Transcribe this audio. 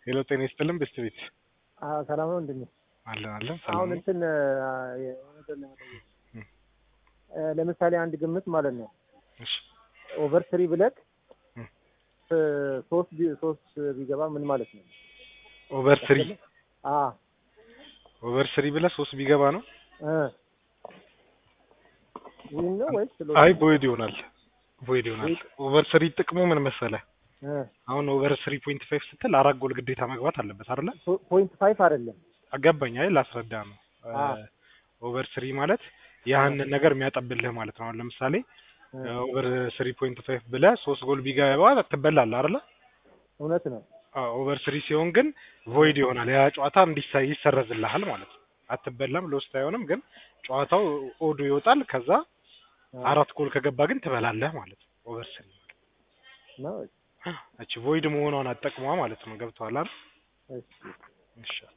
ሄሎ ጤና ይስጥልን በስተቤት ሰላም ነው እንደምን አለን ሰላም አሁን ነው። እንትን የሆነ ለመጠየቅ ለምሳሌ አንድ ግምት ማለት ነው እሺ ኦቨር 3 ብለክ 3 ቢገባ ምን ማለት ነው? ኦቨር 3 ኦቨር 3 ብለህ 3 ቢገባ ነው ዊን ነው ወይስ አይ ቮይድ ይሆናል ኦቨር 3 ጥቅሙ ምን መሰለህ? አሁን ኦቨር 3.5 ስትል 4 ጎል ግዴታ መግባት አለበት አይደል? 0.5 አይደለም አገባኝ አይደል? ላስረዳ ነው። ኦቨር 3 ማለት ያንን ነገር የሚያጠብልህ ማለት ነው። አሁን ለምሳሌ ኦቨር 3.5 ብለህ 3 ጎል ቢገባ ትበላለህ አይደል? እውነት ነው። ኦቨር 3 ሲሆን ግን ቮይድ ይሆናል። ያ ጨዋታ ይሰረዝልሃል ማለት ነው። አትበላም፣ ሎስት አይሆንም፣ ግን ጨዋታው ኦዱ ይወጣል። ከዛ 4 ጎል ከገባ ግን ትበላለህ ማለት ነው። ኦቨር 3 ነው እቺ ቮይድ መሆኗን አጠቅሟ ማለት ነው። ገብቷል አይደል? እሺ እሺ